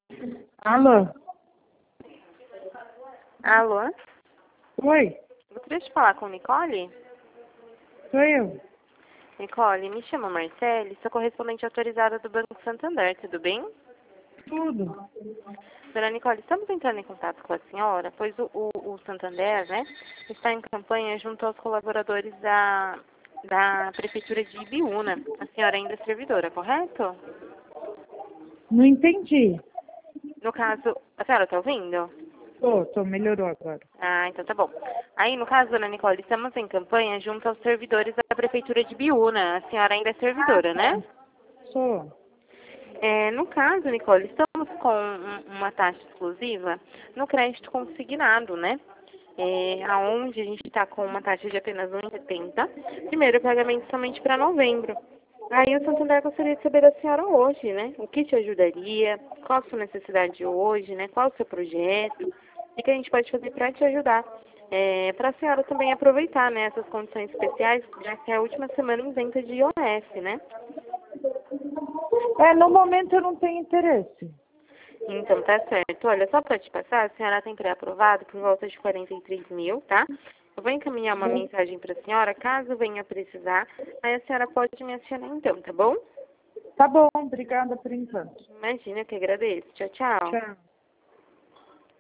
Alô? Alô? Oi, Gostaria de falar com Nicole? sou eu. Nicole, me chamo Marcele, sou correspondente autorizada do Banco Santander, tudo bem? Tudo. Dona Nicole, estamos entrando em contato com a senhora, pois o Santander, né, está em campanha junto aos colaboradores da Prefeitura de Ibiúna. A senhora ainda é servidora, correto? Não entendi. No caso, a senhora está ouvindo? Melhorou agora. Ah, então tá bom. Aí, no caso, dona Nicole, estamos em campanha junto aos servidores da Prefeitura de Ibiúna. A senhora ainda é servidora, né? Sou. No caso, Nicole, estamos com uma taxa exclusiva no crédito consignado, né? Aonde a gente está com uma taxa de apenas 1,70. Primeiro pagamento somente para novembro. Aí o Santander gostaria de saber da senhora hoje, né? O que te ajudaria, qual a sua necessidade hoje, né? Qual o seu projeto, e o que a gente pode fazer para te ajudar. Para a senhora também aproveitar, né, essas condições especiais, já que é a última semana isenta de IOF, né? No momento eu não tenho interesse. Então, tá certo. Olha, só para te passar, a senhora tem pré-aprovado por volta de 43 mil, tá? Eu vou encaminhar uma mensagem para a senhora, caso venha precisar. Aí a senhora pode me acionar então, tá bom? Tá bom, obrigada por enquanto. Imagina, eu que agradeço. Tchau, tchau. Tchau.